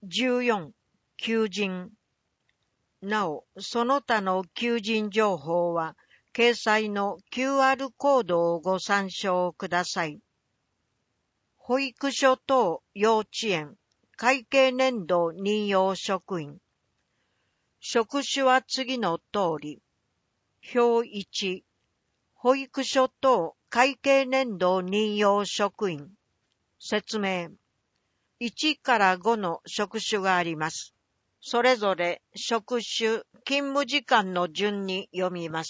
14、求人。なお、その他の求人情報は、掲載の QR コードをご参照ください。保育所等幼稚園、会計年度任用職員。職種は次の通り。表1、保育所等会計年度任用職員。説明。1から5の職種があります。それぞれ職種、勤務時間の順に読みます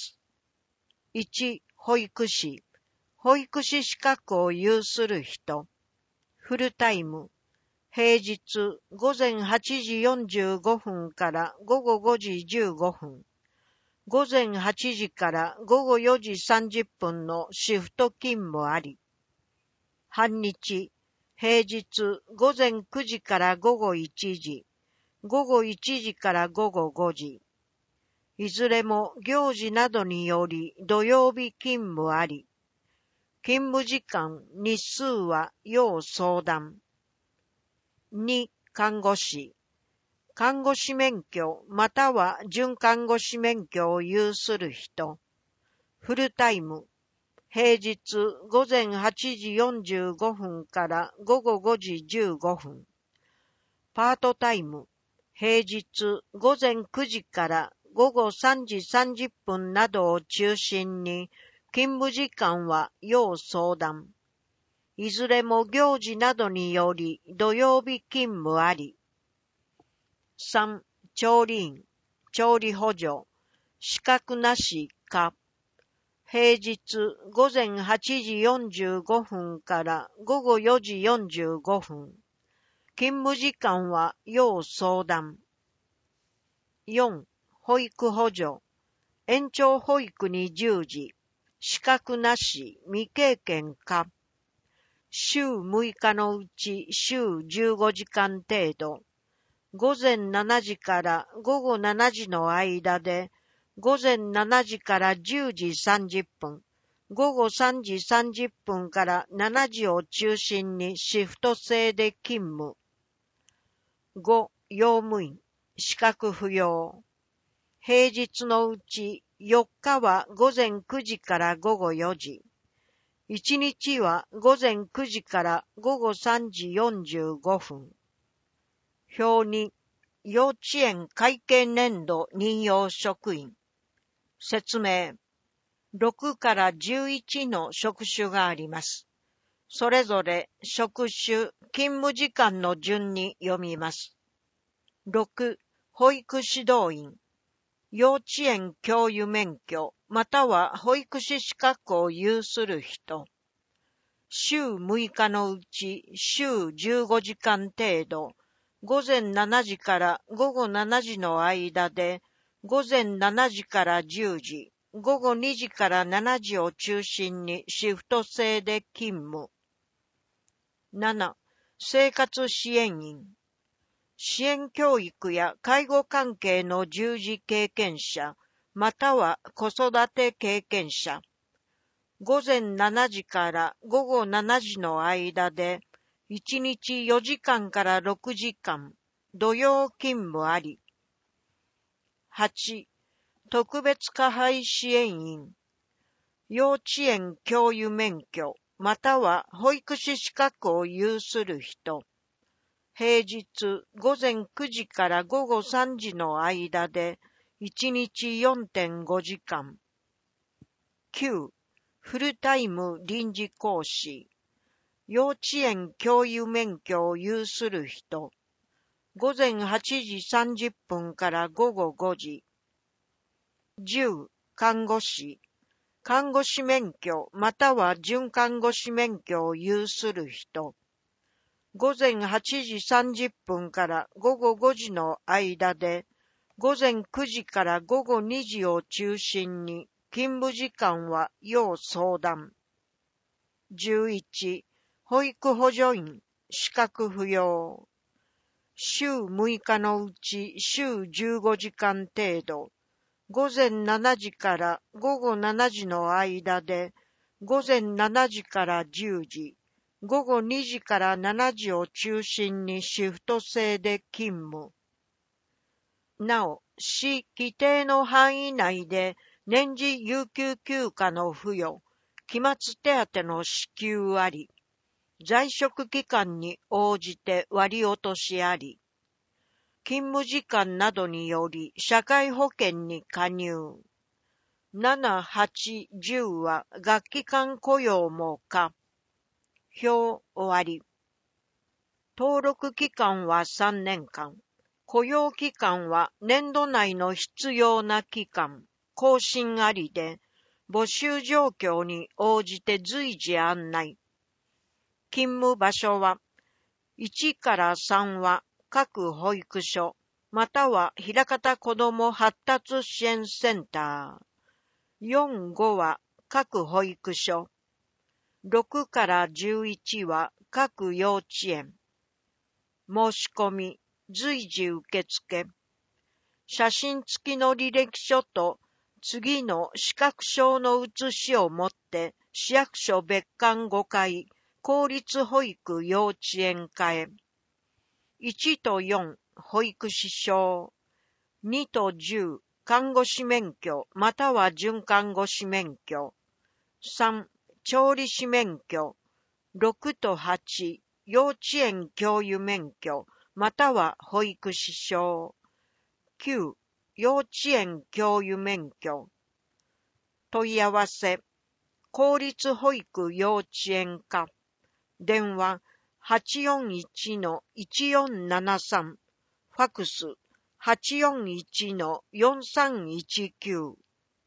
。1、保育士。保育士資格を有する人。フルタイム。平日午前8時45分から午後5時15分。午前8時から午後4時30分のシフト勤務あり。半日。平日午前9時から午後1時。午後1時から午後5時。いずれも行事などにより土曜日勤務あり。勤務時間、日数は要相談。2、看護師。看護師免許または準看護師免許を有する人。フルタイム。平日午前8時45分から午後5時15分。パートタイム。平日午前9時から午後3時30分などを中心に、勤務時間は要相談。いずれも行事などにより土曜日勤務あり。3、調理員、調理補助、資格なしか。平日午前8時45分から午後4時45分。勤務時間は要相談。4、保育補助。延長保育に従事。資格なし、未経験か。週6日のうち週15時間程度。午前7時から午後7時の間で、午前7時から10時30分、午後3時30分から7時を中心にシフト制で勤務。5、用務員、資格不要。平日のうち4日は午前9時から午後4時。1日は午前9時から午後3時45分。表2、幼稚園会計年度任用職員。説明。6から11の職種があります。それぞれ職種、勤務時間の順に読みます。6、保育指導員。幼稚園教諭免許または保育士資格を有する人。週6日のうち週15時間程度、午前7時から午後7時の間で、午前7時から10時、午後2時から7時を中心にシフト制で勤務。7、生活支援員。支援教育や介護関係の従事経験者、または子育て経験者。午前7時から午後7時の間で、1日4時間から6時間、土曜勤務あり。8、特別加配支援員。幼稚園教諭免許、または保育士資格を有する人。平日午前9時から午後3時の間で、1日 4.5 時間。9、フルタイム臨時講師。幼稚園教諭免許を有する人。午前8時30分から午後5時。10、看護師。看護師免許または準看護師免許を有する人。午前8時30分から午後5時の間で、午前9時から午後2時を中心に、勤務時間は要相談。11、保育補助員、資格不要。週6日のうち週15時間程度、午前7時から午後7時の間で、午前7時から10時、 午後2時から7時を中心にシフト制で勤務。なお、市規定の範囲内で年次有給休暇の付与、期末手当の支給あり、在職期間に応じて割り落としあり、勤務時間などにより社会保険に加入。7、8、10は学期間雇用も可。表終わり。登録期間は3年間。雇用期間は年度内の必要な期間。更新ありで、募集状況に応じて随時案内。勤務場所は、1から3は各保育所、または枚方子ども発達支援センター。4、5は各保育所。6から11は各幼稚園。申し込み、随時受付。写真付きの履歴書と次の資格証の写しを持って市役所別館5階公立保育幼稚園課へ。1と4、保育士証。2と10、看護師免許または準看護師免許。3、調理師免許。6と8、幼稚園教諭免許または保育士証。9、幼稚園教諭免許。問い合わせ、公立保育幼稚園課。電話、841-1473。ファクス、841-4319。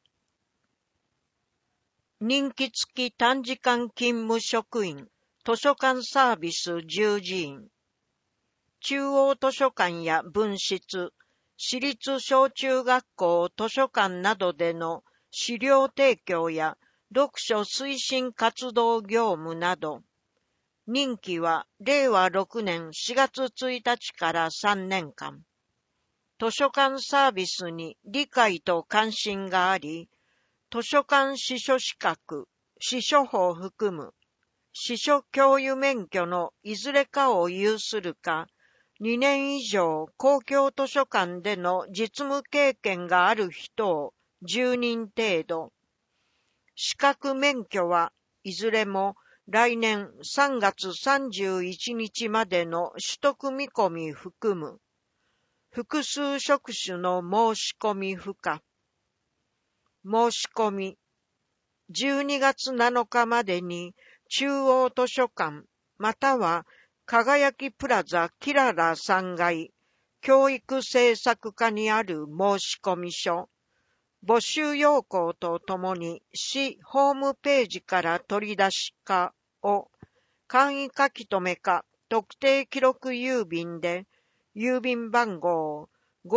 任期付き短時間勤務職員、図書館サービス従事員。中央図書館や分室、私立小中学校図書館などでの資料提供や読書推進活動業務など、任期は令和6年4月1日から3年間。図書館サービスに理解と関心があり、図書館司書資格、司書法を含む、司書教諭免許のいずれかを有するか、2年以上公共図書館での実務経験がある人を10人程度。資格免許はいずれも来年3月31日までの取得見込み含む。複数職種の申し込み不可。申し込み。12月7日までに中央図書館または輝きプラザキララ3階教育政策課にある申し込み書、募集要項とともに市ホームページから取り出しかを簡易書き留めか特定記録郵便で郵便番号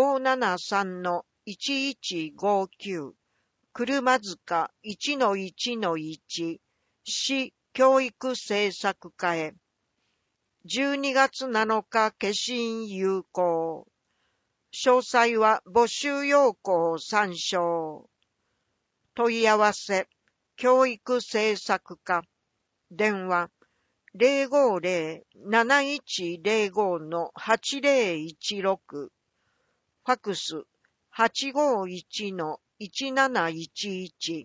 573-1159 車塚 1-1-1 市教育政策課へ。12月7日消印有効。詳細は募集要項を参照。問い合わせ、教育政策課。電話、050-7105-8016。ファクス、851-1711。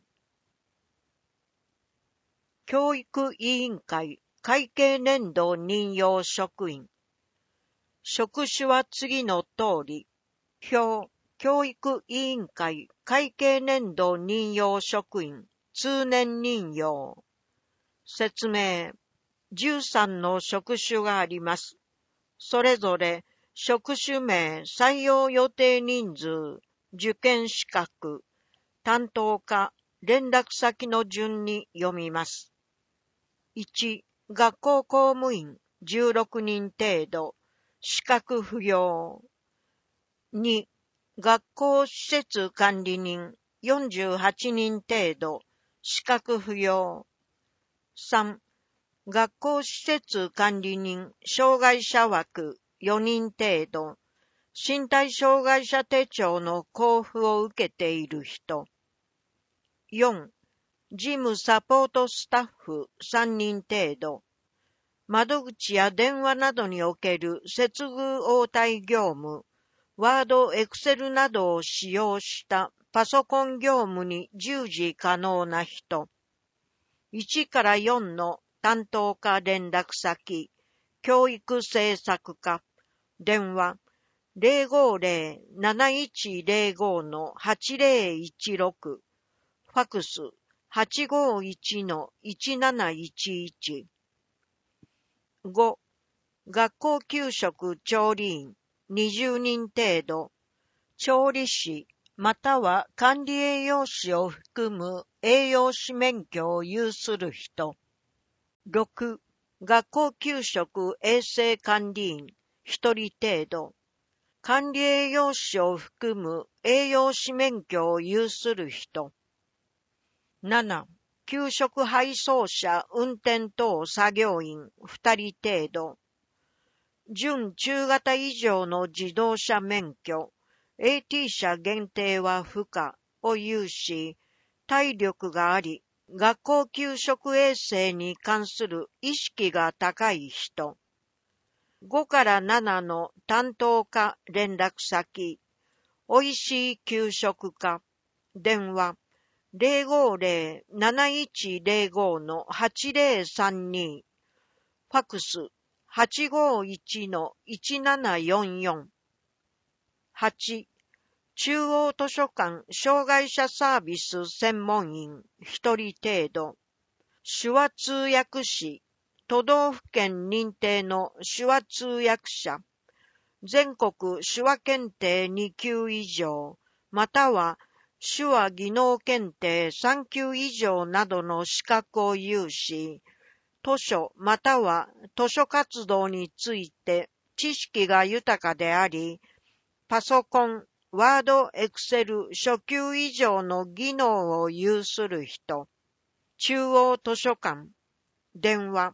教育委員会会計年度任用職員。職種は次の通り。表、教育委員会会計年度任用職員、通年任用。説明。13の職種があります。それぞれ、職種名、採用予定人数、受験資格、担当課、連絡先の順に読みます。1、学校公務員16人程度、資格不要。2、学校施設管理人48人程度、資格不要。3、学校施設管理人障害者枠4人程度、身体障害者手帳の交付を受けている人。4、事務サポートスタッフ3人程度、 窓口や電話などにおける接遇応対業務、ワード、エクセルなどを使用したパソコン業務に従事可能な人。1から4の担当課連絡先、教育政策課、電話 050-7105-8016、ファクス 851-1711。5. 学校給食調理員20人程度、調理師または管理栄養士を含む栄養士免許を有する人。6. 学校給食衛生管理員1人程度、管理栄養士を含む栄養士免許を有する人。7. 給食配送車運転等作業員2人程度、準中型以上の自動車免許、AT 車限定は不可を有し、体力があり、学校給食衛生に関する意識が高い人。5から7の担当課連絡先、おいしい給食課、電話 050-7105-8032、ファクス 851-1744。8. 中央図書館障害者サービス専門員1人程度、手話通訳士、都道府県認定の手話通訳者、全国手話検定2級以上、または手話技能検定3級以上などの資格を有し、図書または図書活動について知識が豊かであり、パソコン、ワード、エクセル初級以上の技能を有する人。中央図書館、電話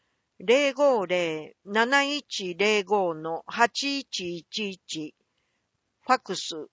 050-7105-8111、ファクス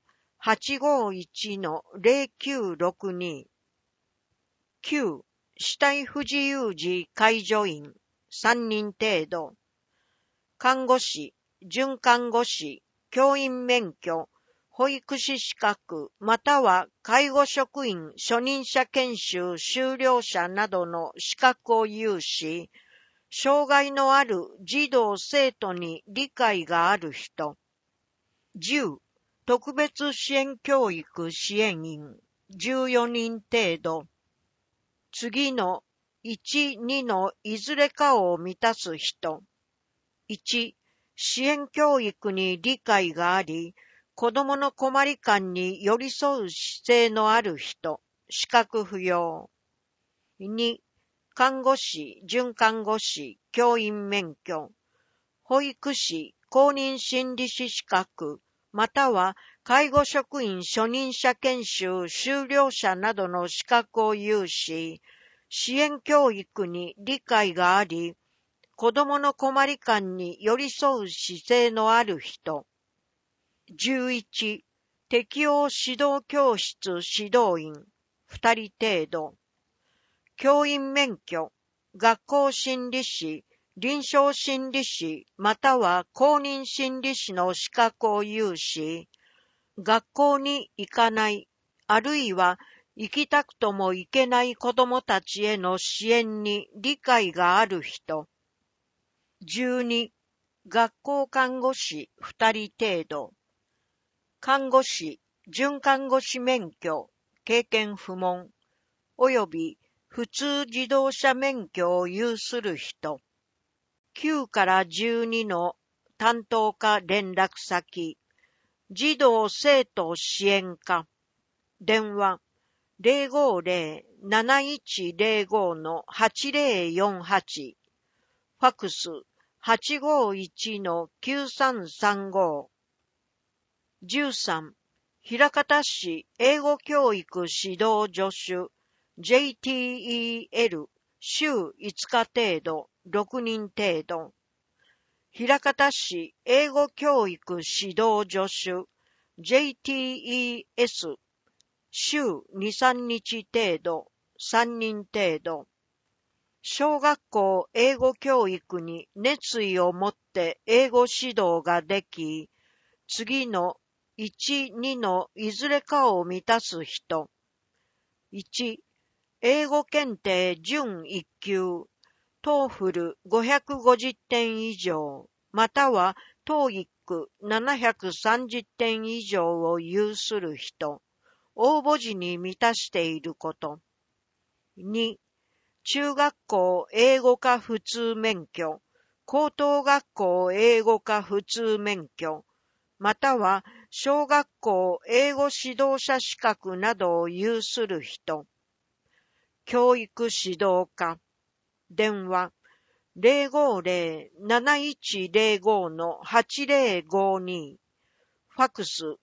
851-0962。9. 肢体不自由児介助員3人程度、看護師、准看護師、教員免許、保育士資格または介護職員初任者研修修了者などの資格を有し、障害のある児童生徒に理解がある人。10. 特別支援教育支援員14人程度。次の1、2のいずれかを満たす人。1. 支援教育に理解があり、子どもの困り感に寄り添う姿勢のある人、資格不要。2. 看護師、准看護師、教員免許、保育士、公認心理師資格、または介護職員初任者研修修了者などの資格を有し、支援教育に理解があり、子どもの困り感に寄り添う姿勢のある人。11. 適応指導教室指導員2人程度。教員免許、学校心理士、臨床心理士または公認心理士の資格を有し、学校に行かない、あるいは行きたくとも行けない子どもたちへの支援に理解がある人。12. 学校看護師2人程度。看護師、准看護師免許、経験不問、および普通自動車免許を有する人。9から12の担当課連絡先、児童生徒支援課、電話050-7105-8048、ファクス851-9335。13. 枚方市英語教育指導助手 JTEL 週5日程度6人程度。枚方市英語教育指導助手 JTES 週2、3日程度3人程度。 小学校英語教育に熱意を持って英語指導ができ、次の1、2のいずれかを満たす人。1、英語検定準1級、トーフル550点以上、またはTOEIC 730点以上を有する人、応募時に満たしていること。2、中学校英語科普通免許、高等学校英語科普通免許、または小学校英語指導者資格などを有する人。教育指導課。電話050-7105-8052。ファクス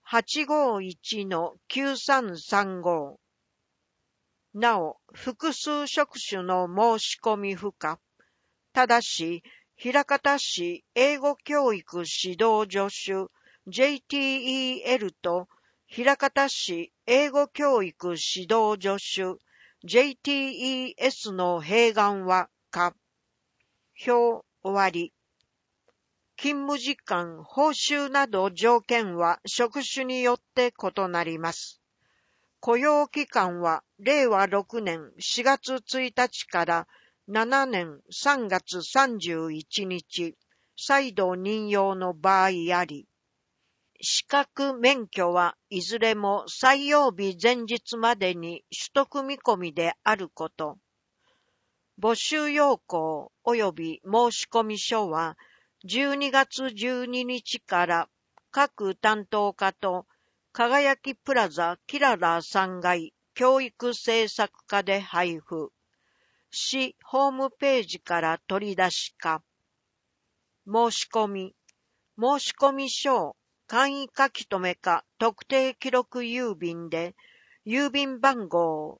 851-9335。なお、複数職種の申し込み不可。ただし、枚方市英語教育指導助手 JTEL と枚方市英語教育指導助手 JTES の併願は可。表終わり。勤務時間、報酬など条件は職種によって異なります。雇用期間は令和6年4月1日から7年3月31日、再度任用の場合あり、資格免許はいずれも採用日前日までに取得見込みであること。募集要項及び申込書は12月12日から各担当課と輝きプラザキララ3階教育政策課で配布。市ホームページから取り出しか。申込書を簡易書き留めか特定記録郵便で、郵便番号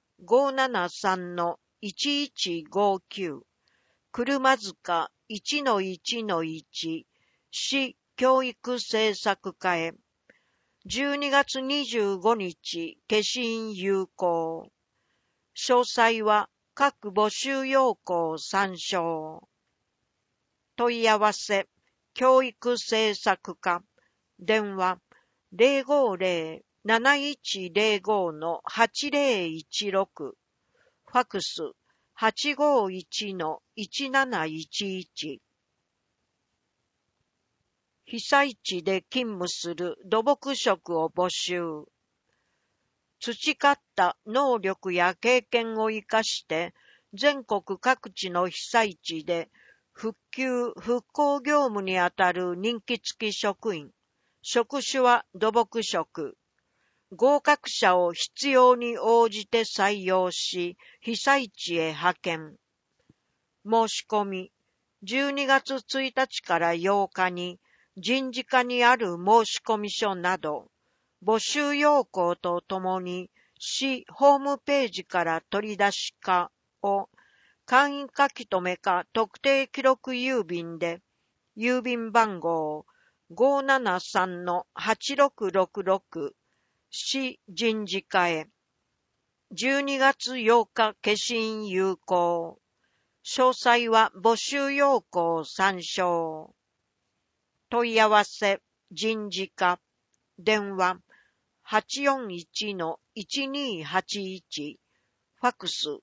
573-1159、車塚 1-1-1、市教育政策課へ。12月25日、消印有効。詳細は各募集要項参照。問い合わせ、教育政策課、電話050-7105-8016、ファクス851-1711。被災地で勤務する土木職を募集。培った能力や経験を生かして全国各地の被災地で復旧・復興業務にあたる任期付き職員。職種は土木職。合格者を必要に応じて採用し、被災地へ派遣。申し込み、12月1日から8日に人事課にある申込書など、募集要項とともに市ホームページから取り出しかを簡易書き留めか特定記録郵便で、郵便番号 573-8666、市人事課へ。12月8日消印有効。詳細は募集要項参照。問い合わせ、人事課、電話841-1281、ファクス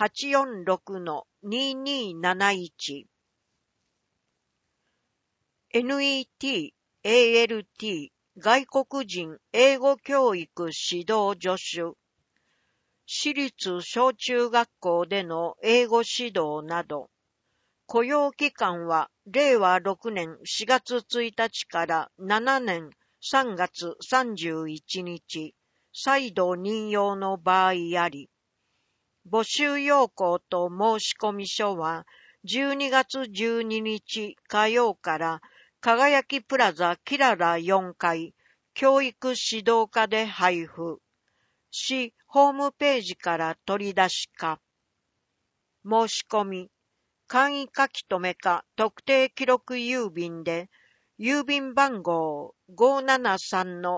846-2271。NET、ALT、外国人英語教育指導助手。私立小中学校での英語指導など。雇用期間は令和6年4月1日から7年3月31日、再度任用の場合あり、募集要項と申込書は12月12日火曜から輝きプラザキララ4階教育指導課で配布。市ホームページから取り出しか。申し込み、簡易書き留めか特定記録郵便で、郵便番号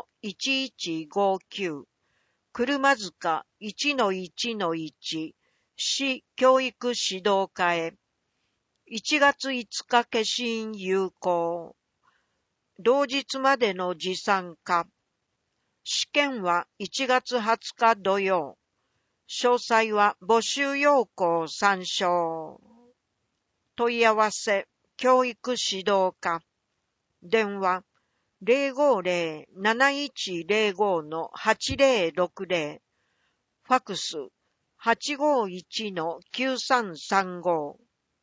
573-1159、車塚 1-1-1、 市教育指導課へ。1月5日消印有効。同日までの持参可。試験は1月20日土曜。詳細は募集要項参照。問い合わせ、教育指導課。電話、050-7105-8060。ファクス、851-9335。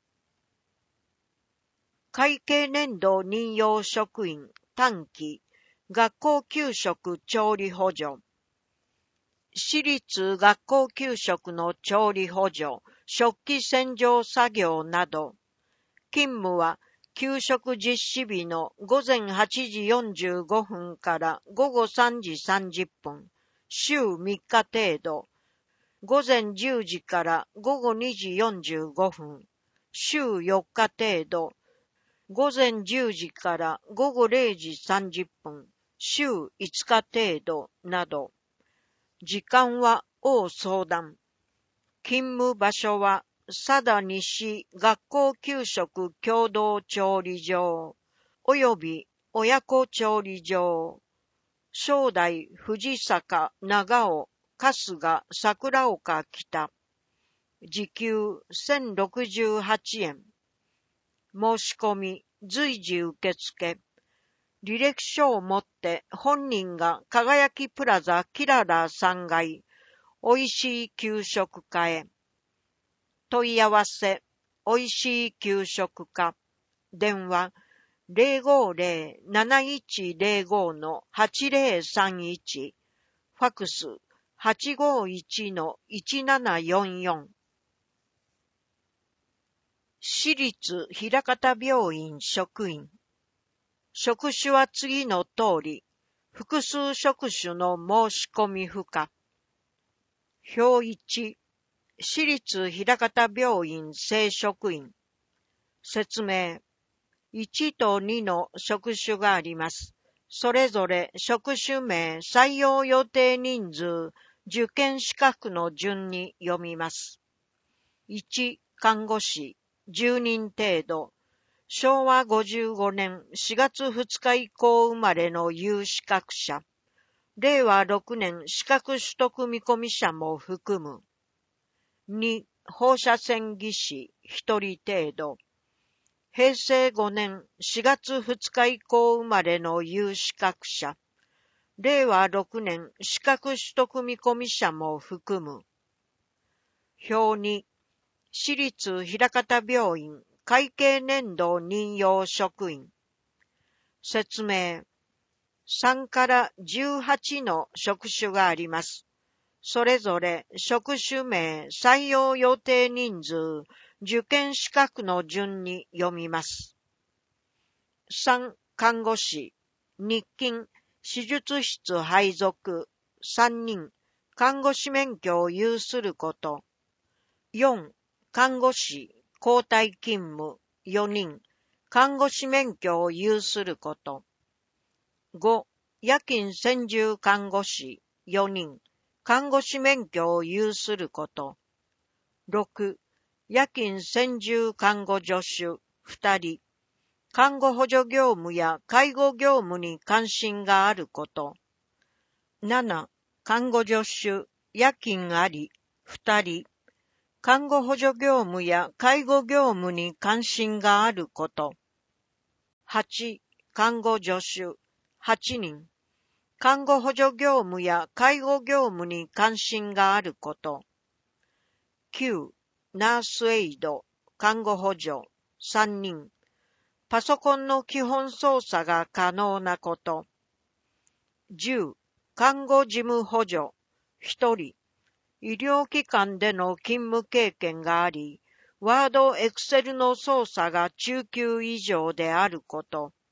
会計年度任用職員短期学校給食調理補助。私立学校給食の調理補助、食器洗浄作業など。勤務は給食実施日の午前8時45分から午後3時30分、週3日程度。午前10時から午後2時45分、週4日程度。午前10時から午後0時30分、週5日程度など。時間は応相談。勤務場所は佐田西学校給食共同調理場および親子調理場。正代、藤坂、長尾、春日、桜岡北。時給1068円。申し込み、随時受付。履歴書を持って本人が輝きプラザキララ3階、おいしい給食課へ。問い合わせ、おいしい給食課。電話、050-7105-8031。ファクス、851-1744。私立枚方病院職員。職種は次の通り、複数職種の申し込み不可。表1、私立枚方病院正職員。説明。1と2の職種があります。それぞれ職種名、採用予定人数、受験資格の順に読みます。1、看護師、10人程度。昭和55年4月2日以降生まれの有資格者。令和6年資格取得見込み者も含む。2、放射線技師、1人程度。平成5年4月2日以降生まれの有資格者。令和6年資格取得見込み者も含む。表2、私立枚方病院会計年度任用職員。説明。3から18の職種があります。それぞれ職種名、採用予定人数、受験資格の順に読みます。3、看護師、日勤、手術室配属、3人、看護師免許を有すること。4、看護師、交代勤務、4人、看護師免許を有すること。5、夜勤専従看護師、4人、看護師免許を有すること。6、夜勤専従看護助手、2人、看護補助業務や介護業務に関心があること。7、看護助手、夜勤あり、2人、看護補助業務や介護業務に関心があること。8、看護助手、8人、看護補助業務や介護業務に関心があること。9、ナースエイド、看護補助、3人、パソコンの基本操作が可能なこと。10、看護事務補助、1人、医療機関での勤務経験があり、ワード、エクセルの操作が中級以上であること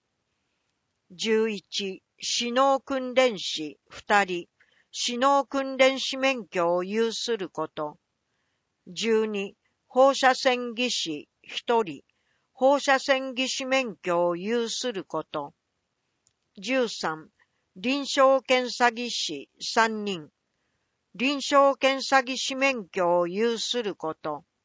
。11、指導訓練士2人、指導訓練士免許を有すること。12、放射線技師1人、放射線技師免許を有すること。13、臨床検査技師3人、 臨床検査技師免許を有すること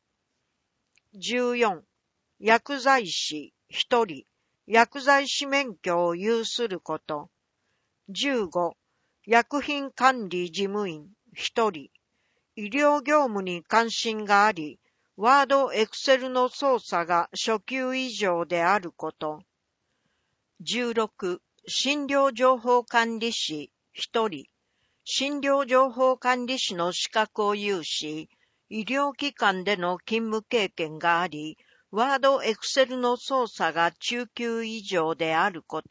。14、薬剤師1人、薬剤師免許を有すること。15、薬品管理事務員1人、医療業務に関心があり、ワード、エクセルの操作が初級以上であること。16、診療情報管理士1人、診療情報管理士の資格を有し、医療機関での勤務経験があり、ワード、エクセルの操作が中級以上であること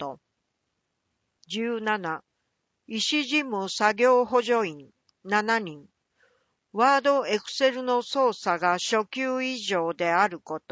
。17、医師事務作業補助員7人、ワード、エクセルの操作が初級以上であること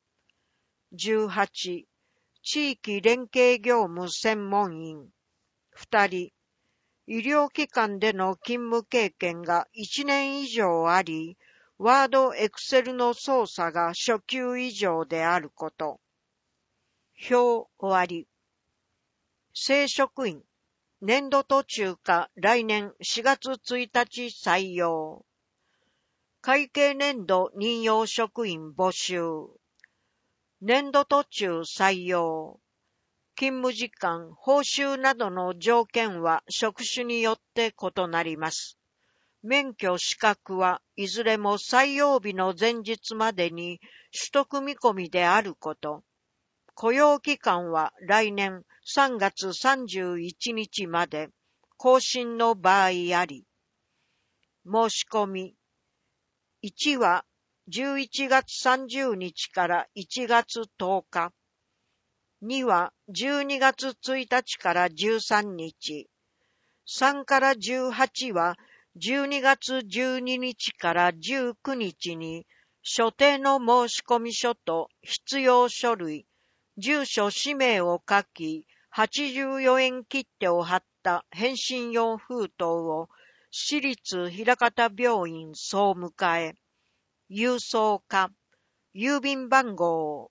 。18、地域連携業務専門員2人、医療機関での勤務経験が1年以上あり、ワード、エクセルの操作が初級以上であること。表終わり。正職員、年度途中か来年4月1日採用。会計年度任用職員募集。年度途中採用。勤務時間、報酬などの条件は職種によって異なります。免許資格はいずれも採用日の前日までに取得見込みであること。雇用期間は来年3月31日まで、更新の場合あり。申し込み。1は11月30日から1月10日。2は12月1日から13日。3から18は12月12日から19日に所定の申込書と必要書類、住所氏名を書き、84円切手を貼った返信用封筒を私立枚方病院総務課へ、郵送課、郵便番号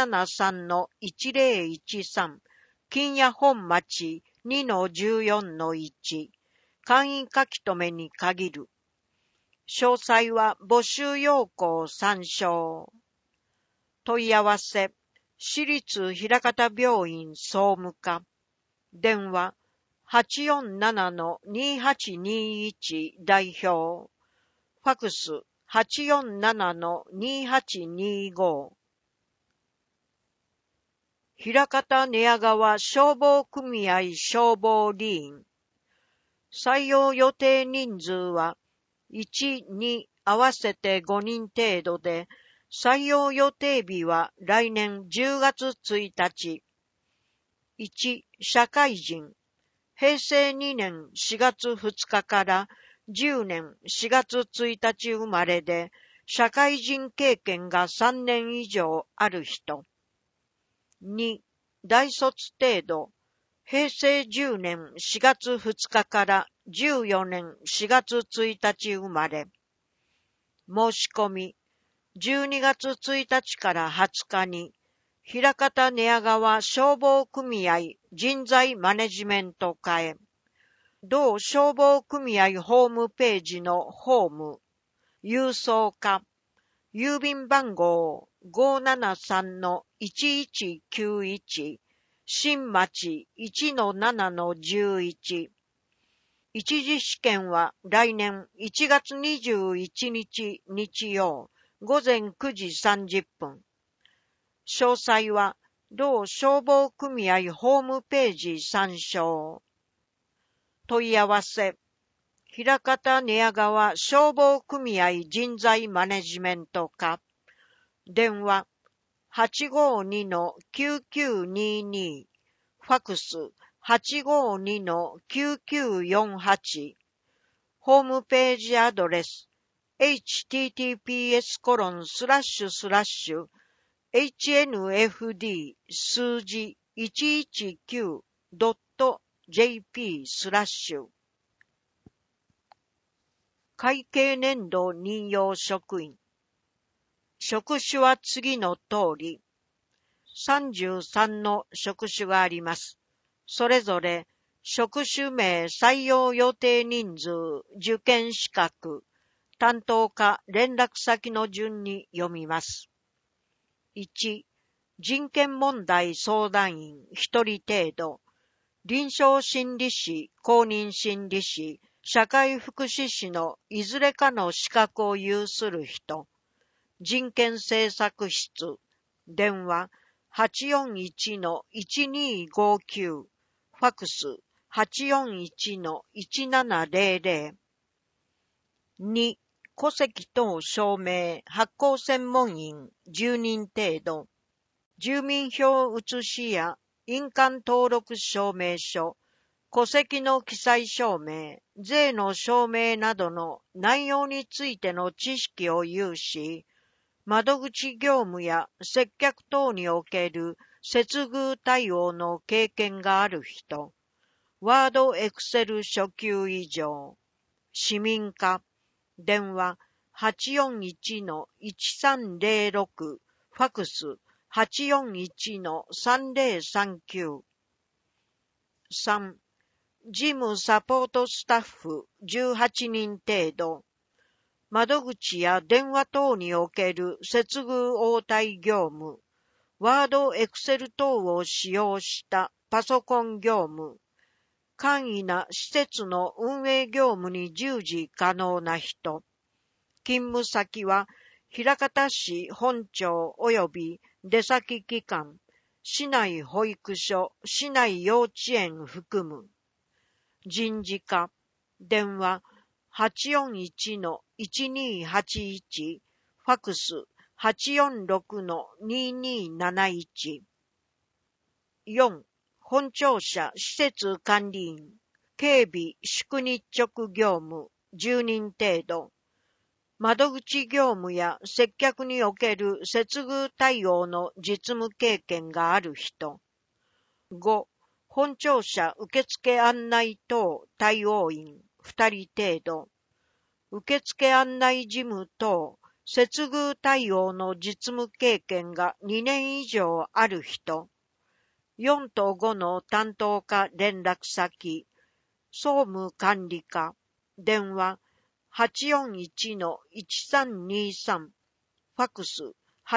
573-1013 金谷本町 2-14-1 簡易書き留めに限る。詳細は募集要項参照。問い合わせ、私立枚方病院総務課。電話 847-2821 代表。ファクス 847-2825。枚方寝屋川消防組合消防理員。採用予定人数は1、2合わせて5人程度で、採用予定日は来年10月1日。1、社会人。平成2年4月2日から10年4月1日生まれで、社会人経験が3年以上ある人。2、大卒程度。平成10年4月2日から14年4月1日生まれ。申し込み、12月1日から20日に、枚方寝屋川消防組合人材マネジメント課へ、同消防組合ホームページのホーム、郵送課、郵便番号 573-1191 新町 1-7-11。一次試験は来年1月21日日曜午前9時30分。詳細は同消防組合ホームページ参照。問い合わせ、枚方寝屋川消防組合人材マネジメント課。電話 852-9922。ファクス 852-9948。ホームページアドレス https://hnfd 数字 119.jp/ 会計年度任用職員。職種は次の通り。33の職種があります。それぞれ職種名採用予定人数、受験資格、担当課連絡先の順に読みます。1、人権問題相談員1人程度、臨床心理士、公認心理士、社会福祉士のいずれかの資格を有する人、人権政策室、電話 841-1259、ファクス 841-1700。2、戸籍等証明発行専門員10人程度、住民票写しや印鑑登録証明書、戸籍の記載証明、税の証明などの内容についての知識を有し、窓口業務や接客等における接遇対応の経験がある人、ワードエクセル初級以上、市民課、電話 841-1306、ファクス 841-3039。3、事務サポートスタッフ18人程度、窓口や電話等における接遇応対業務、ワードエクセル等を使用したパソコン業務、簡易な施設の運営業務に従事可能な人、勤務先は枚方市本町及び出先機関、市内保育所、市内幼稚園含む。人事課、電話 841-1281、ファクス 846-2271。4、本庁舎施設管理員、警備宿日直業務10人程度、窓口業務や接客における接遇対応の実務経験がある人。5、本庁舎受付案内等対応員2人程度、受付案内事務等接遇対応の実務経験が2年以上ある人。4と5の担当課連絡先、総務管理課、電話 841-1323、ファクス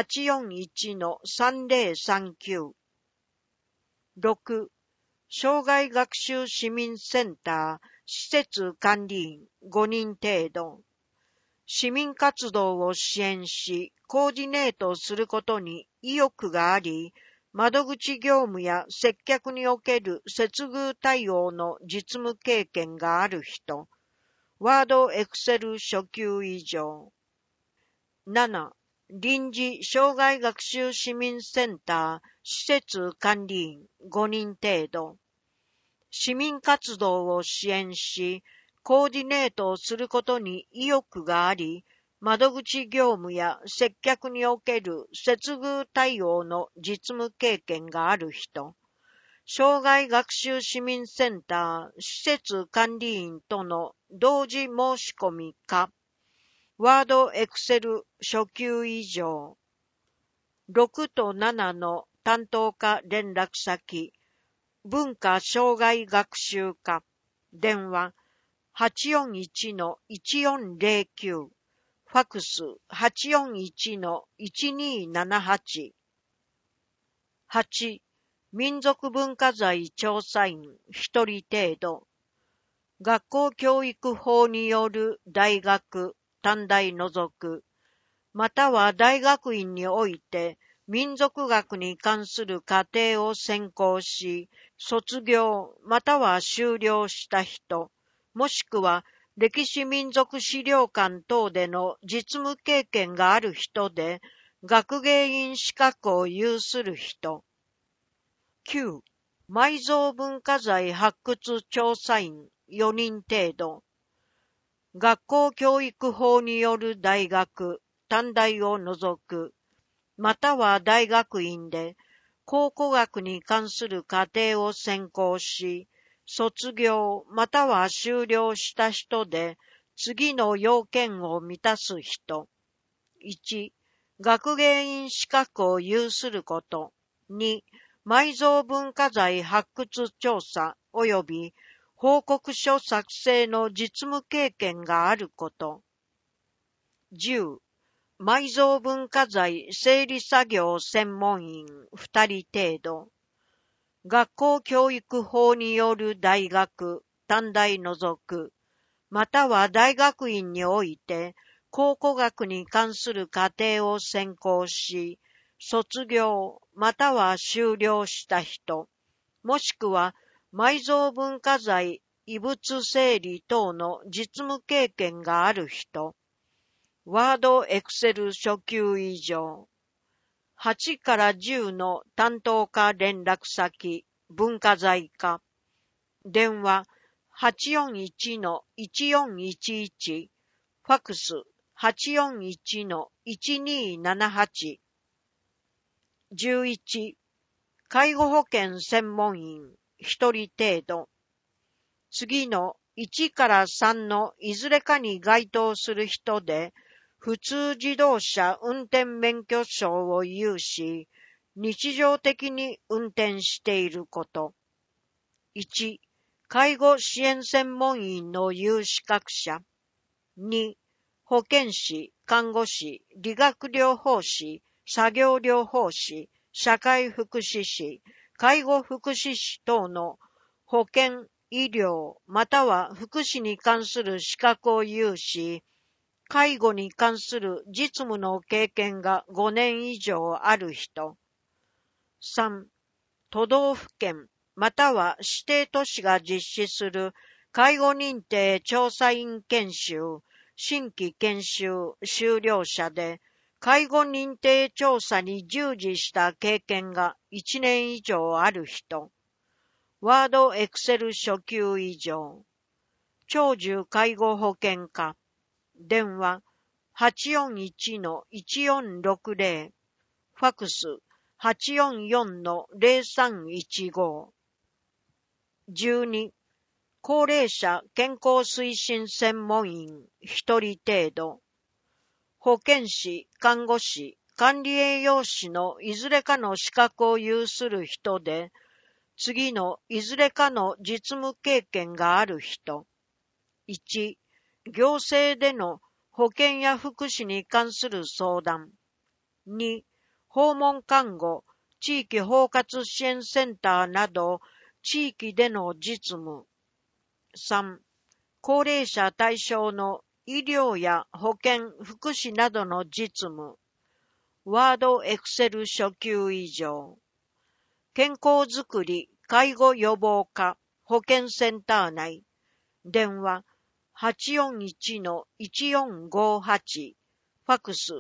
841-3039。6、障害学習市民センター施設管理員5人程度、市民活動を支援し、コーディネートすることに意欲があり、窓口業務や接客における接遇対応の実務経験がある人、ワードエクセル初級以上。7、臨時障害学習市民センター施設管理員5人程度、市民活動を支援し、コーディネートをすることに意欲があり、窓口業務や接客における接遇対応の実務経験がある人、障害学習市民センター施設管理員との同時申し込みか、ワードエクセル初級以上。6と7の担当課連絡先、文化障害学習課、電話 841-1409、ファクス 841-1278。8、民族文化財調査員1人程度、学校教育法による大学、短大除く、または大学院において民族学に関する課程を専攻し、卒業または修了した人、もしくは歴史民族資料館等での実務経験がある人で、学芸員資格を有する人。9、埋蔵文化財発掘調査員4人程度、学校教育法による大学、短大を除く、または大学院で考古学に関する課程を専攻し、卒業または修了した人で次の要件を満たす人。1、学芸員資格を有すること。2、埋蔵文化財発掘調査及び報告書作成の実務経験があること。10、埋蔵文化財整理作業専門員2人程度。学校教育法による大学、短大除く、または大学院において、考古学に関する課程を専攻し、卒業または修了した人、もしくは埋蔵文化財、遺物整理等の実務経験がある人、ワードエクセル初級以上、8から10の担当課連絡先、文化財課、電話841-1411、ファクス841-1278、11、介護保険専門員1人程度。次の1から3のいずれかに該当する人で、普通自動車運転免許証を有し、日常的に運転していること。1、介護支援専門員の有資格者。2、保健師、看護師、理学療法士、作業療法士、社会福祉士、介護福祉士等の保健、医療または福祉に関する資格を有し、介護に関する実務の経験が5年以上ある人。3、都道府県または指定都市が実施する介護認定調査員研修、新規研修修了者で、介護認定調査に従事した経験が1年以上ある人。ワードエクセル初級以上。長寿介護保険課。電話841-1460。ファクス844-0315。12、高齢者健康推進専門員1人程度。保健師、看護師、管理栄養士のいずれかの資格を有する人で、次のいずれかの実務経験がある人。1、行政での保健や福祉に関する相談。2、訪問看護、地域包括支援センターなど、地域での実務。3、高齢者対象の医療や保健、福祉などの実務。ワードエクセル初級以上。健康づくり、介護予防課、保健センター内。電話841-1458。ファクス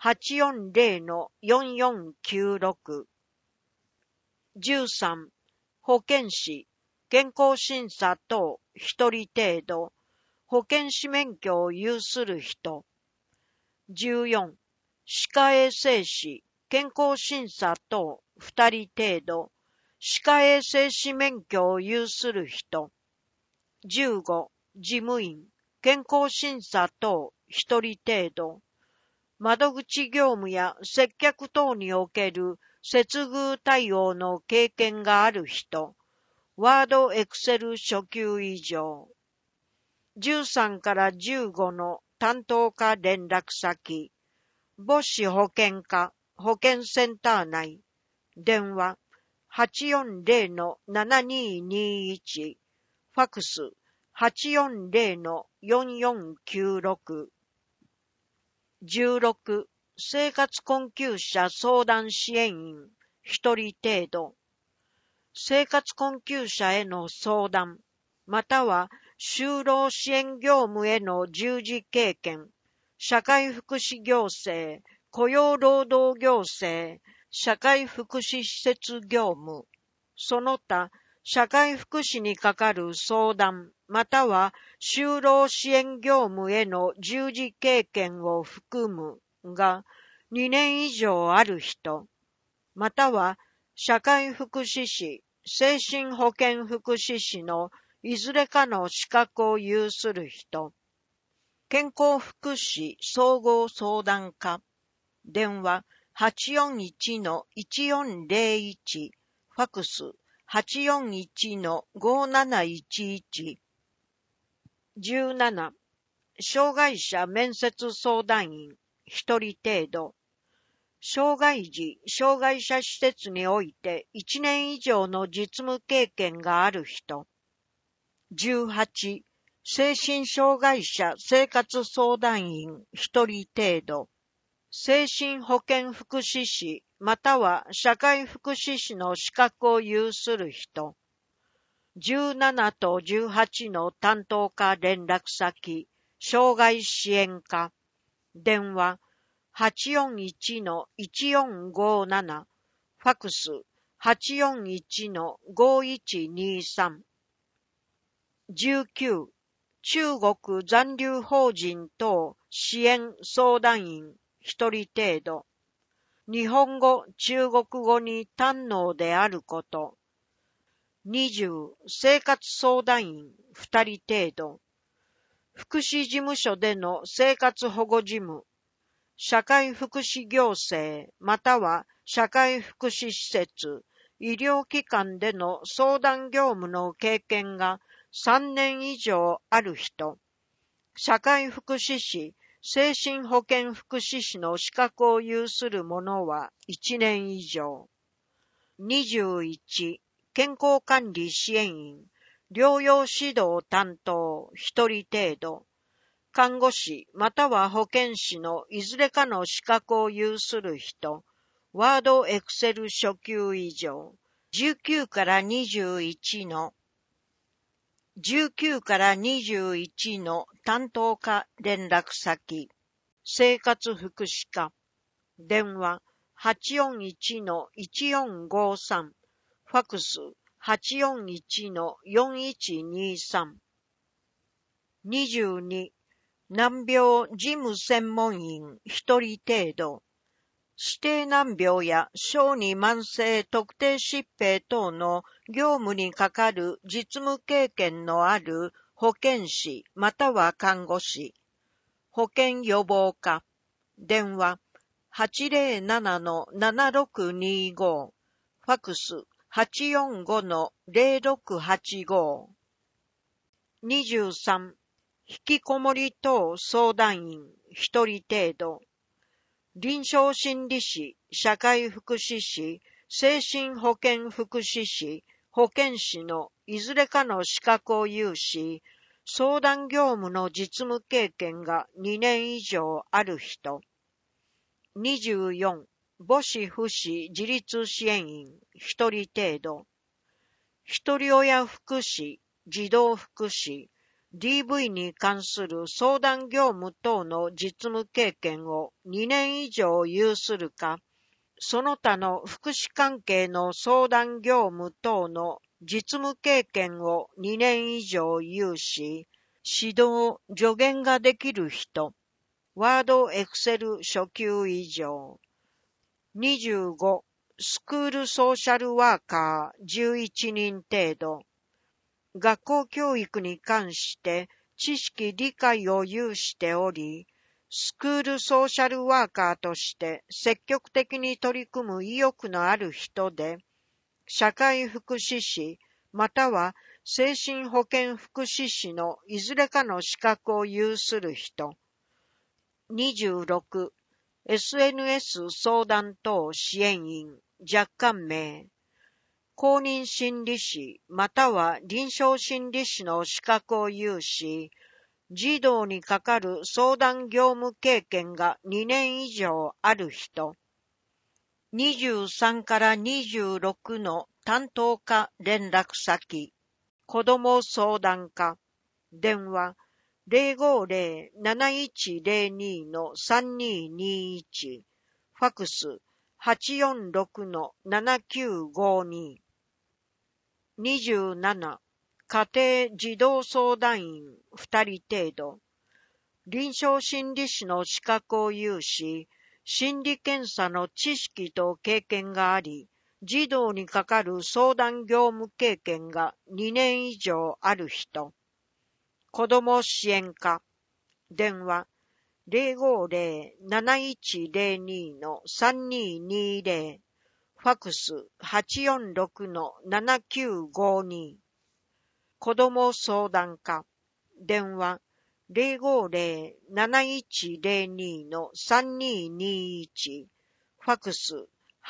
840-4496。13、保健師、健康審査等1人程度、保健師免許を有する人。14、歯科衛生士、健康審査等2人程度、歯科衛生士免許を有する人。15、事務員、健康審査等1人程度、窓口業務や接客等における接遇対応の経験がある人。ワードエクセル初級以上。13から15の担当課連絡先。母子保健課、保健センター内。電話840-7221。ファクス840-4496。16、生活困窮者相談支援員1人程度。生活困窮者への相談、または就労支援業務への従事経験、社会福祉行政、雇用労働行政、社会福祉施設業務、その他、社会福祉にかかる相談、または就労支援業務への従事経験を含むが2年以上ある人、または社会福祉士、精神保健福祉士のいずれかの資格を有する人。健康福祉総合相談課。電話841-1401。ファクス 841-5711。17、障害者面接相談員1人程度。障害児、障害者施設において1年以上の実務経験がある人。18、精神障害者生活相談員1人程度。精神保健福祉士または社会福祉士の資格を有する人。17と18の担当課連絡先、障害支援課。電話841-1457、ファクス841-5123。19、中国残留邦人等支援相談員1人程度。日本語、中国語に堪能であること。20、生活相談員2人程度。福祉事務所での生活保護事務、社会福祉行政または社会福祉施設、医療機関での相談業務の経験が3年以上ある人。社会福祉士、精神保健福祉士の資格を有する者は1年以上。21、健康管理支援員、療養指導担当1人程度。看護師または保健師のいずれかの資格を有する人。ワードエクセル初級以上。19から21の担当課連絡先、生活福祉課。電話841-1453、ファクス841-4123。22、難病事務専門員1人程度。指定難病や小児慢性特定疾病等の業務にかかる実務経験のある保健師または看護師。保健予防課。電話807-7625。ファクス845-0685。23、引きこもり等相談員1人程度。臨床心理士、社会福祉士、精神保健福祉士、保健師のいずれかの資格を有し、相談業務の実務経験が2年以上ある人。24、母子父子自立支援員1人程度。ひとり親福祉、児童福祉、DV に関する相談業務等の実務経験を2年以上有するか、その他の福祉関係の相談業務等の実務経験を2年以上有し、指導・助言ができる人、ワードエクセル初級以上。25、スクールソーシャルワーカー11人程度。学校教育に関して知識理解を有しており、スクールソーシャルワーカーとして積極的に取り組む意欲のある人で、社会福祉士または精神保健福祉士のいずれかの資格を有する人。26、SNS 相談等支援員若干名。公認心理師または臨床心理師の資格を有し、児童にかかる相談業務経験が2年以上ある人。23から26の担当課連絡先、子ども相談課。電話050-7102-3221。ファクス846-7952。27、家庭児童相談員2人程度。臨床心理士の資格を有し、心理検査の知識と経験があり、児童にかかる相談業務経験が2年以上ある人。子ども支援課。電話050-7102-3220。 ファクス 846-7952。子ども相談課。電話 050-7102-3221。ファクス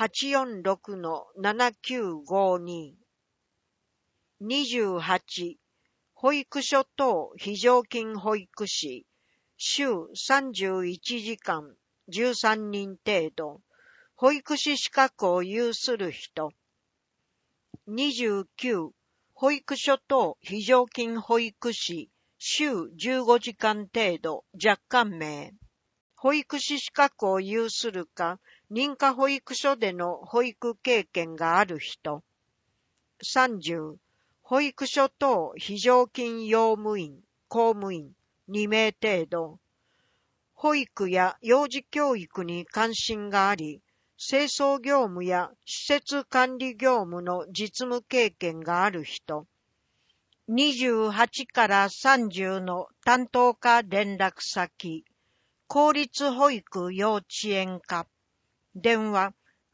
846-7952。28、保育所等非常勤保育士、週31時間、13人程度、保育士資格を有する人。29、保育所等非常勤保育士、週15時間程度、若干名。保育士資格を有するか、認可保育所での保育経験がある人。30、保育所等非常勤用務員、公務員、2名程度。保育や幼児教育に関心があり、清掃業務や施設管理業務の実務経験がある人。28から30の担当課連絡先。公立保育幼稚園課。電話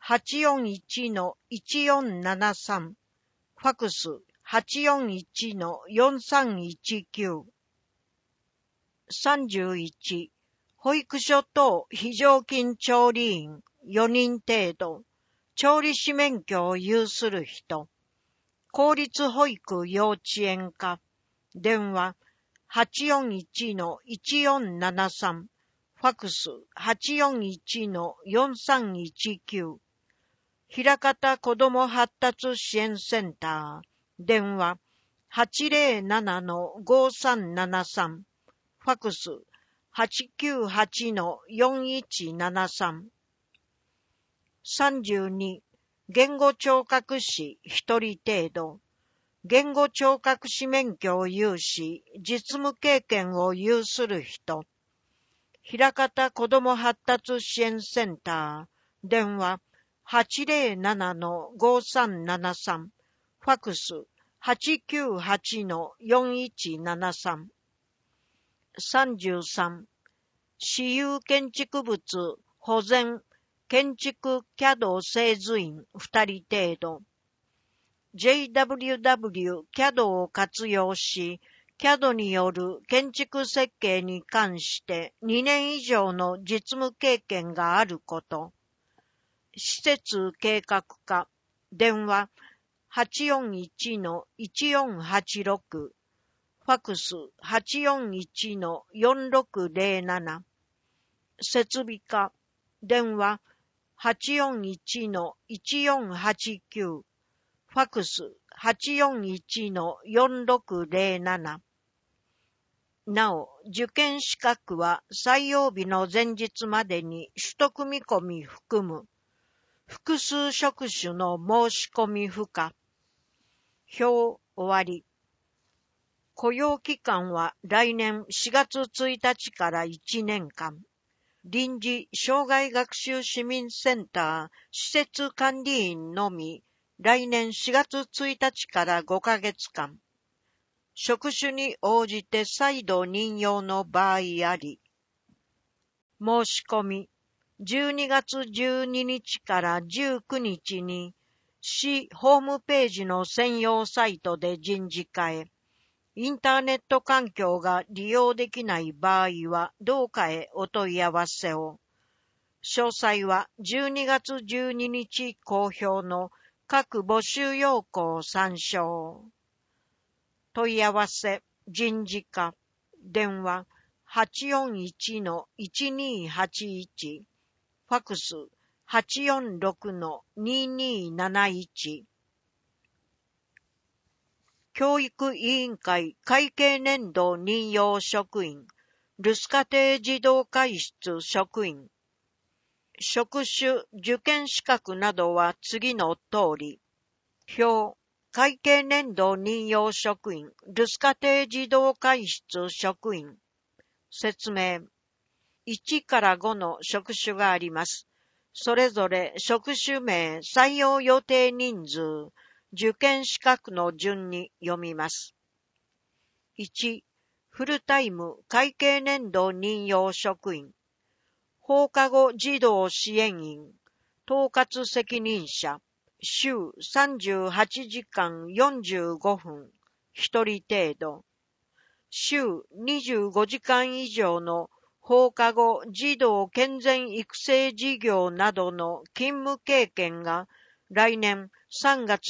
841-1473。ファクス 841-4319。31、保育所等非常勤調理員4人程度、調理師免許を有する人。公立保育幼稚園課。電話 841-1473。ファクス 841-4319。枚方子ども発達支援センター。電話 807-5373。ファクス 898-4173。32、言語聴覚士1人程度。言語聴覚士免許を有し、実務経験を有する人。枚方子ども発達支援センター。電話 807-5373。ファクス 898-4173。33、私有建築物保全建築 CAD 製図員2人程度。JWW CAD を活用し、CAD による建築設計に関して2年以上の実務経験があること。施設計画課。電話 841-1486。ファクス 841-4607。設備課。電話 841-1489。ファクス 841-4607。なお、受験資格は採用日の前日までに取得見込み含む。複数職種の申し込み不可。表終わり。雇用期間は来年4月1日から1年間。臨時障害学習市民センター施設管理員のみ、来年4月1日から5ヶ月間。職種に応じて再度任用の場合あり。申し込み、12月12日から19日に、市ホームページの専用サイトで人事替え、インターネット環境が利用できない場合は、どうかへお問い合わせを。詳細は12月12日公表の各募集要項を参照。問い合わせ、人事課、電話 841-1281、ファクス 846-2271。教育委員会会計年度任用職員、留守家庭児童会室職員。職種、受験資格などは次の通り。表、会計年度任用職員、留守家庭児童会室職員。説明。1から5の職種があります。それぞれ職種名、採用予定人数、受験資格の順に読みます。1、フルタイム会計年度任用職員、放課後児童支援員、統括責任者、 週38時間45分、1人程度。週25時間以上の放課後児童健全育成事業などの勤務経験が来年3月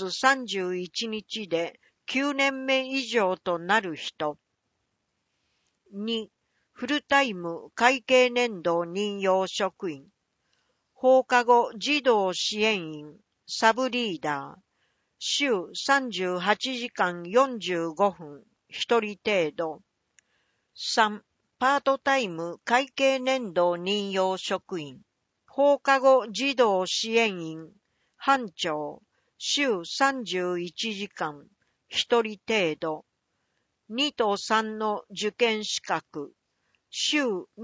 31日で9年目以上となる人。2、フルタイム会計年度任用職員。放課後児童支援員、サブリーダー。週38時間45分、1人程度。3、パートタイム会計年度任用職員。放課後児童支援員、班長。週31時間、1人程度。2と3の受験資格。週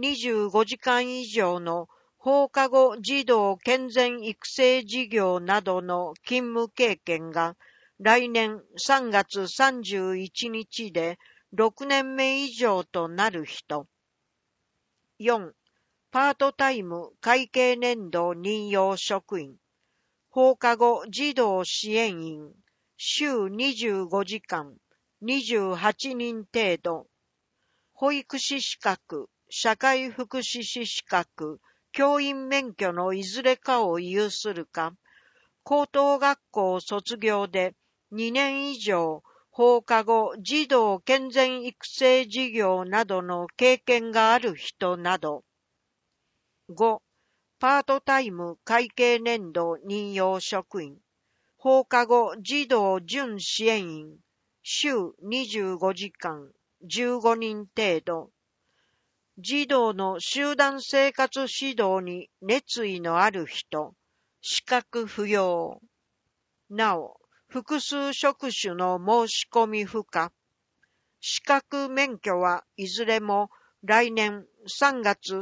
25時間以上の放課後児童健全育成事業などの勤務経験が来年3月31日で6年目以上となる人。4、パートタイム会計年度任用職員。放課後児童支援員。週25時間、28人程度。保育士資格、社会福祉士資格、教員免許のいずれかを有するか、高等学校卒業で2年以上放課後児童健全育成事業などの経験がある人など。5、パートタイム会計年度任用職員。放課後児童準支援員。週25時間、15人程度。児童の集団生活指導に熱意のある人。資格不要。なお、複数職種の申し込み不可。資格免許はいずれも来年3月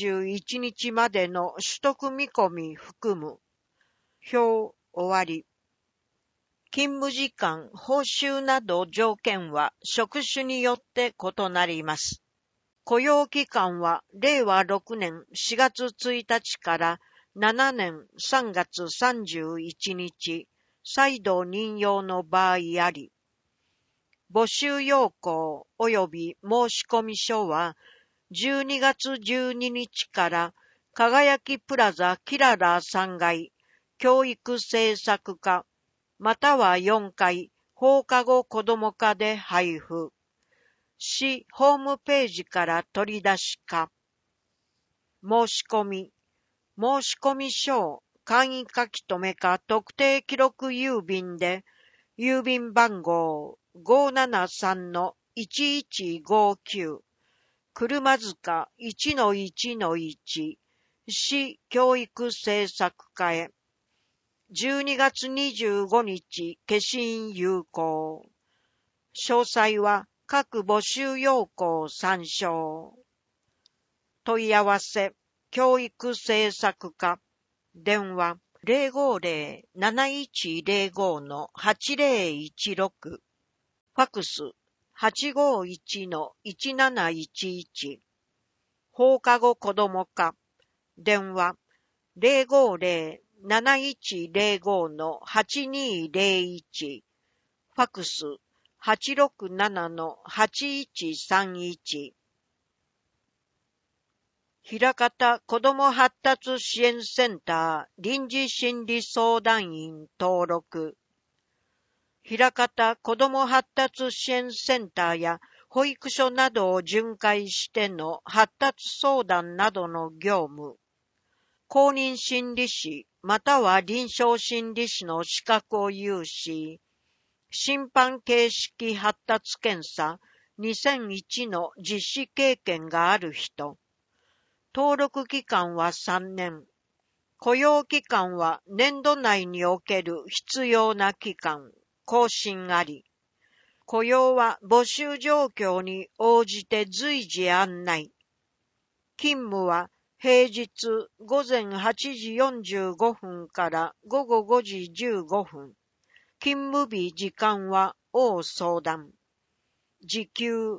31日までの取得見込み含む。表終わり。勤務時間、報酬など条件は職種によって異なります。雇用期間は令和6年4月1日から7年3月31日、再度任用の場合あり、募集要項及び申込書は12月12日から輝きプラザキララ3階教育政策課または4階放課後子ども課で配布。市ホームページから取り出しか。申込書を簡易書き留めか特定記録郵便で郵便番号 573-1159 車塚 1-1-1 市教育政策課へ12月25日消印有効。詳細は各募集要項参照。問い合わせ教育政策課電話 050-7105-8016 ファクス 851-1711 放課後子ども課電話 050-7105-8201 ファクス 867-8131 枚方子ども発達支援センター臨時心理相談員登録。枚方子ども発達支援センターや保育所などを巡回しての発達相談などの業務。公認心理師または臨床心理師の資格を有し、審判形式発達検査2001の実施経験がある人。登録期間は3年。雇用期間は年度内における必要な期間、更新あり。雇用は募集状況に応じて随時案内。勤務は平日午前8時45分から午後5時15分。勤務日時間は応相談。時給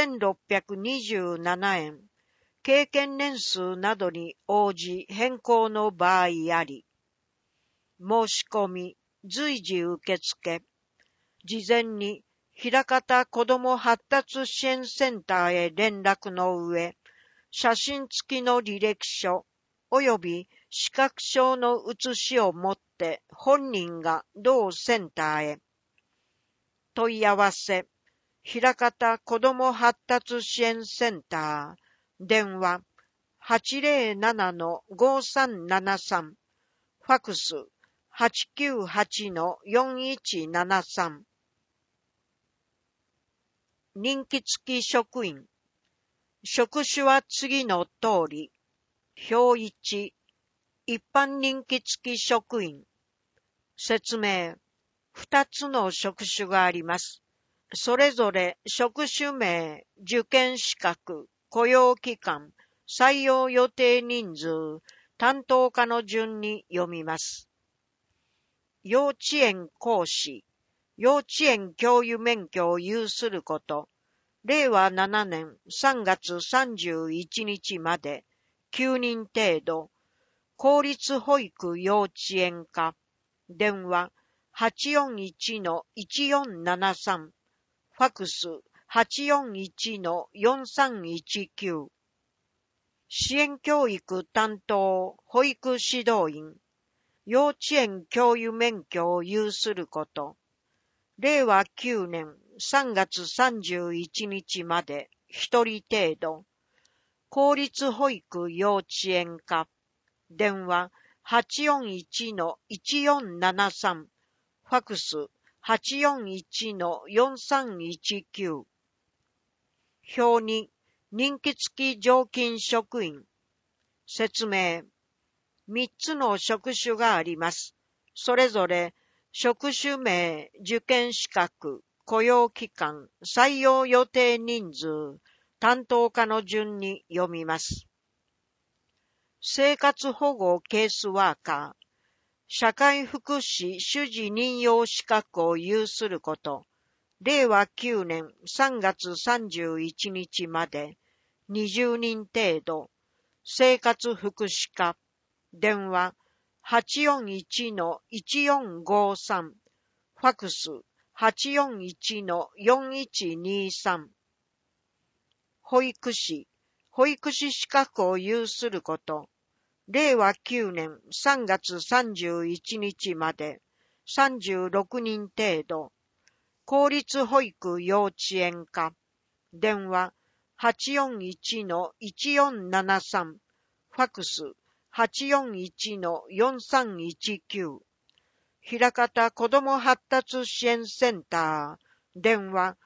1627円。経験年数などに応じ変更の場合あり。申し込み随時受け付け、事前に枚方子ども発達支援センターへ連絡の上、写真付きの履歴書及び資格証の写しを持って本人が同センターへ。問い合わせ、枚方子ども発達支援センター、電話 807-5373、ファクス 898-4173。任期付き職員。職種は次の通り。表1、一般任期付き職員。説明。2つの職種があります。それぞれ職種名、受験資格、雇用期間、採用予定人数、担当課の順に読みます。幼稚園講師、幼稚園教諭免許を有すること。令和7年3月31日まで9人程度。公立保育幼稚園課。電話 841-1473。ファクス 841-4319。支援教育担当保育指導員。幼稚園教諭免許を有すること。令和9年3月31日まで1人程度。公立保育幼稚園課。電話 841-1473。ファクス 841-4319。表2、任期付き常勤職員。説明。3つの職種があります。それぞれ職種名、受験資格、雇用期間、採用予定人数、担当課の順に読みます。生活保護ケースワーカー。社会福祉主事任用資格を有すること。令和9年3月31日まで20人程度。生活福祉課。電話 841-1453。ファクス 841-4123。保育士。保育士資格を有すること。令和9年3月31日まで36人程度。公立保育幼稚園課。電話 841-1473。ファクス 841-4319。枚方子ども発達支援センター。電話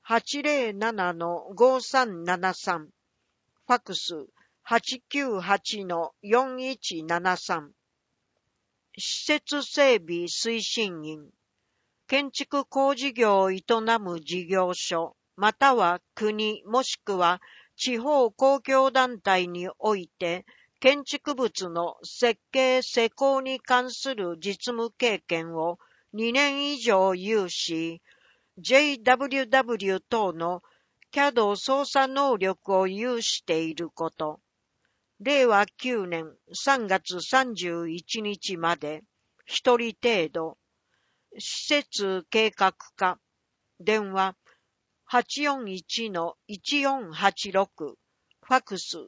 807-5373。ファクス898-4173。施設整備推進員。建築工事業を営む事業所、または国もしくは地方公共団体において、建築物の設計施工に関する実務経験を2年以上有し、JWW 等の CAD 操作能力を有していること。令和9年3月31日まで1人程度。施設計画課。電話 841-1486。ファクス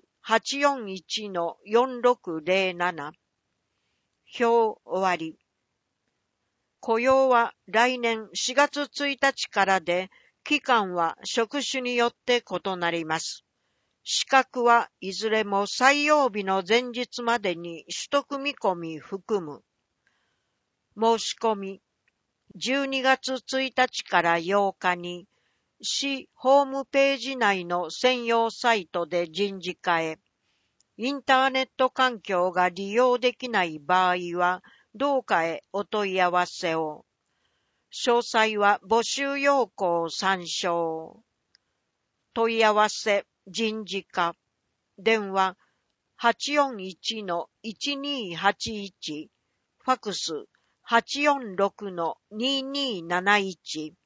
841-4607。表終わり。雇用は来年4月1日からで、期間は職種によって異なります。資格はいずれも採用日の前日までに取得見込み含む。申し込み。12月1日から8日に、市ホームページ内の専用サイトで人事課へ。インターネット環境が利用できない場合は、同課へお問い合わせを。詳細は募集要項を参照。問い合わせ、人事課。電話 841-1281。ファクス 846-2271。